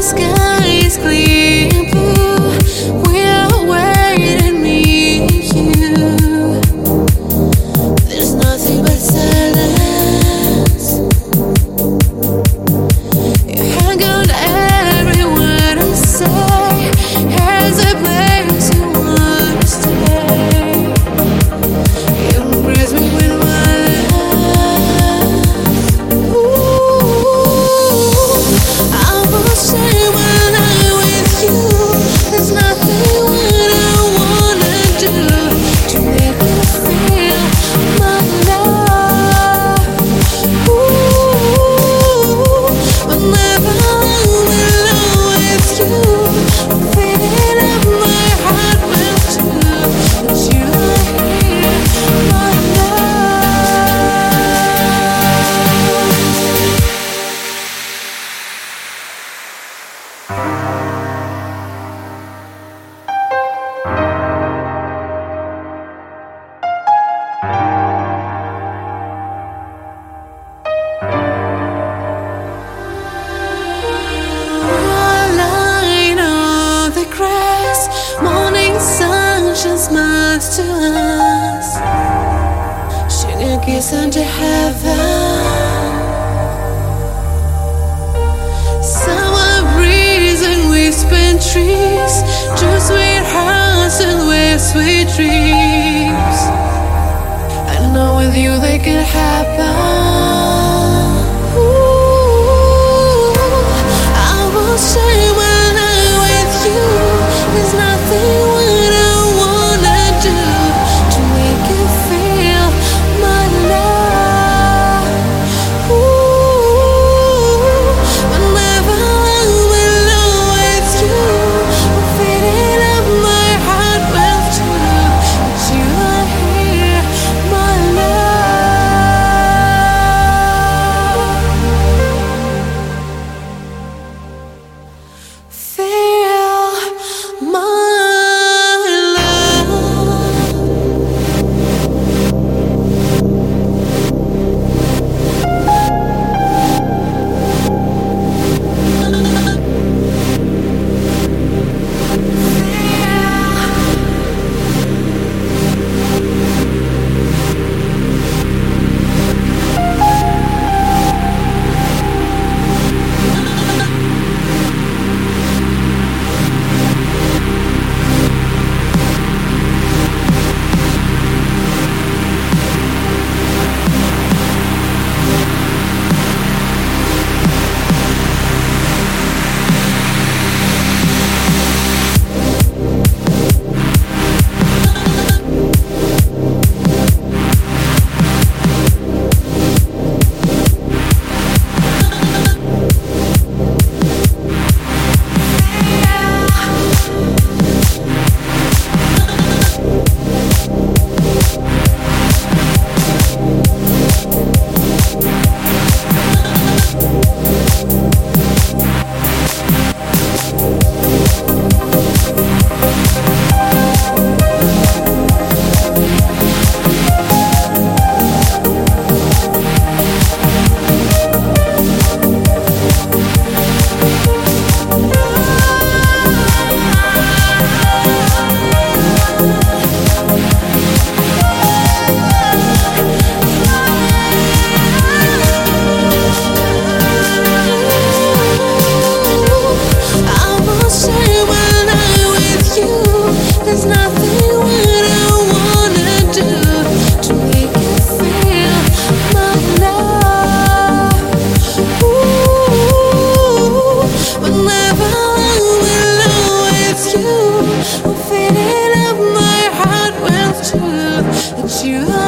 sky is clear and blue. We are waiting, me and you. There's nothing but silence. You hang on every word I say. Has a place you wanna stay. You embrace me with my love. Ooh, I will say when I'm with you, there's nothing what I wanna do to make you feel my love. Ooh, whenever I'm alone with you, I'm feeling up my heart will too. But you are here, my love. Line on the grass, morning sun shines smiles to us. Sugar kiss under heaven. Summer breeze and whispering trees, two sweet hearts and with sweet dreams. I know with you they can happen. Ooh, I will say when I'm with you, there's nothing what I wanna do to make you feel my love. Ooh, whenever I'm alone with you, I'm feeling up my heart will too. But you are here, my love. Feel my love. There's nothing what I wanna do to make you feel my love. Ooh, whenever I'm alone with you, I'm feeling up my heart will too. That you